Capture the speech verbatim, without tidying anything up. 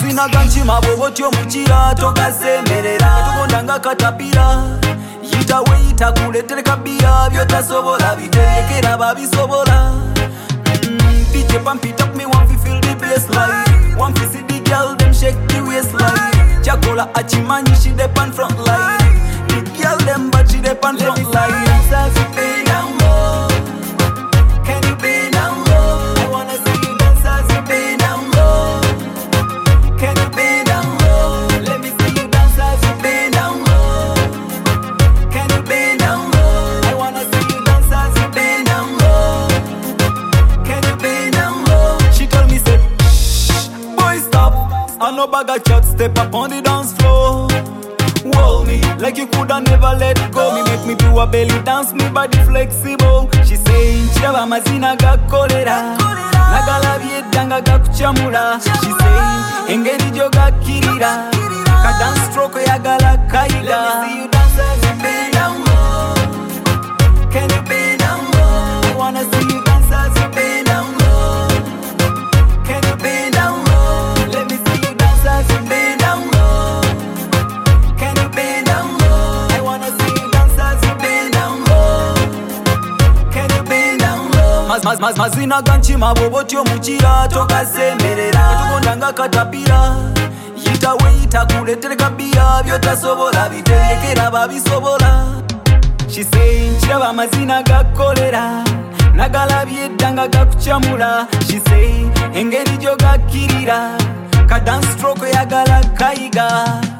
Mazina ganchima bw'otyo mukira togasemerera tugonda nga katapira yita weeyita kuleetere kabira byotasobola biterekera babisobola. D J pump it up, me want to feel the bassline. Want to see the girl them shake the waistline. Jagola achimanyi she dey on front line. The girl them but she dey on front line. Dance you bend down low. Can you bend down low? I wanna see you dance as you bend down low. Can you bend down low? Let me see you dance as you bend down low. Can you bend down low? I wanna see you dance as you bend down low. Can you bend down low? She told me say, shh, boy stop. I no bag of chat, step up on the dance floor. Hold me like you coulda never let go. Me make me do a belly dance, me body flexible. She say, chaba mazina gakolera. Nagala byedanga gakuchamula. She say, engeri jo gakirira. Ka dance stroke yagala kaida. Let me see you dance as you bend down low. Can you bend down low? I wanna see you dance as you bend down low. Can you bend down low? Let me see you dance as you bend down low. Can you bend down low? I wanna see you dance as you bend down low. Can you bend down low? Maz maz maz mazina ganchima bw'otyo mukira togasemerera tugonda nga katapira yita weeyita kuleetere kabira byotasobola biterekera babisobola. She say nchiraba amazina gakolera nagala byedanga gakuchamula. She say engeri jo gakirira ka dance stroke yagala kayiga.